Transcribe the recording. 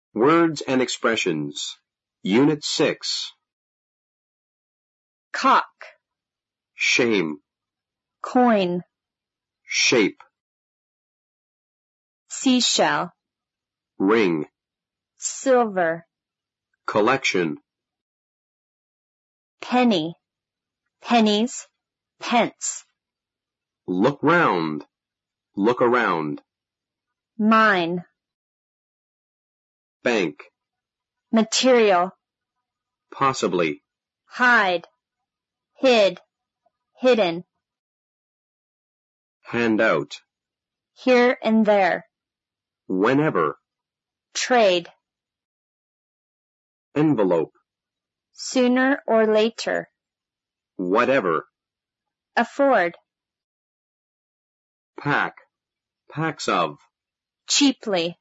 Words and expressions. Unit 6. Cock, Shame. coin, Shape. seashell, Ring. silver, Collection. penny, pennies, pence, Look round. Look around. mine, Bank. material, Possibly. hide, hid, hidden, Hand out. here and there, Whenever. trade, Envelope. sooner or later, Whatever. afford, Pack. Packs of. cheaply,